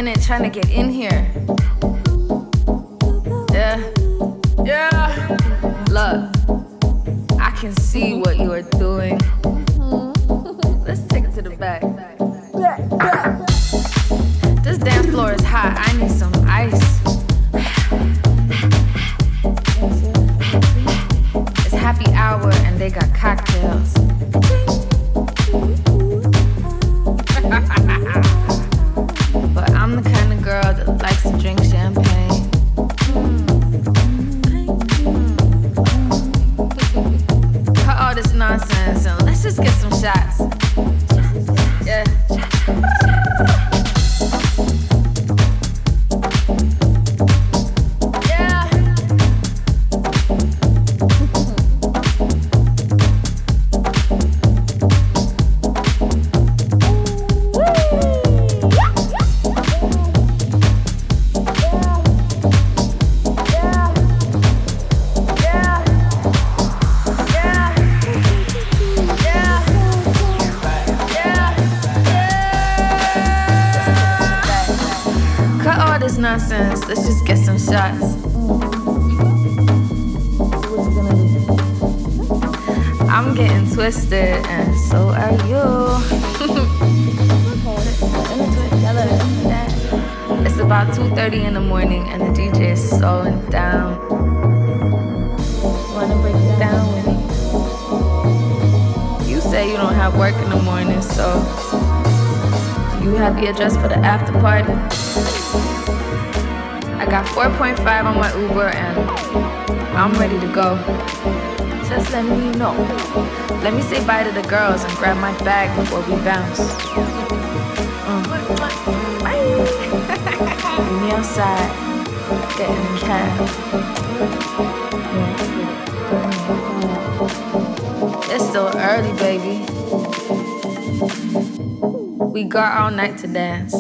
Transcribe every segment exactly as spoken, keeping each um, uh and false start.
minute trying to get in here. Yeah, yeah. Look, I can see what you are doing. Let's take it to the back. This dance floor is hot. I need some ice. It's happy hour and they got cocktails. But I'm the kind of girl that likes to drink champagne. Cut all this nonsense and let's just get some shots. Yeah. Nonsense, let's just get some shots. I'm getting twisted, and so are you. It's about two thirty in the morning, and the D J is slowing down. Wanna break it down with me? You say you don't have work in the morning, so you have the address for the after party? I got four point five on my Uber and I'm ready to go. Just let me know. Let me say bye to the girls and grab my bag before we bounce. Mm. Meet me outside. Get in the cab. It's still early, baby. We got all night to dance.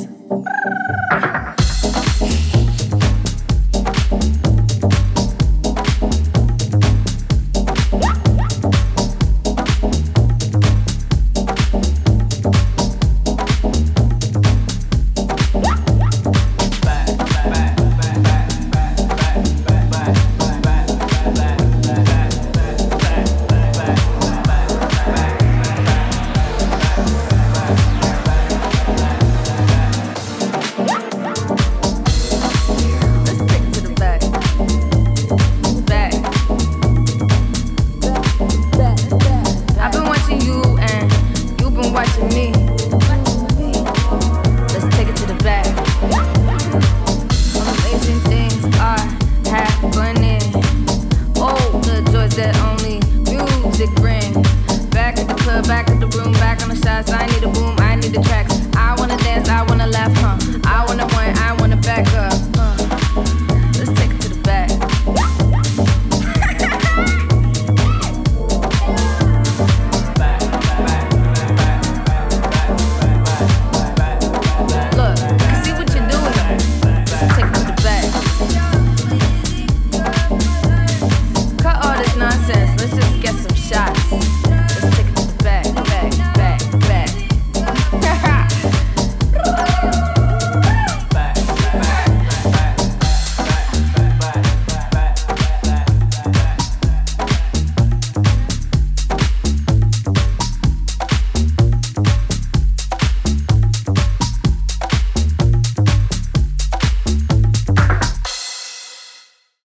I need a boom, I need the tracks. I wanna dance, I wanna laugh, huh? I wanna wine, I wanna back up.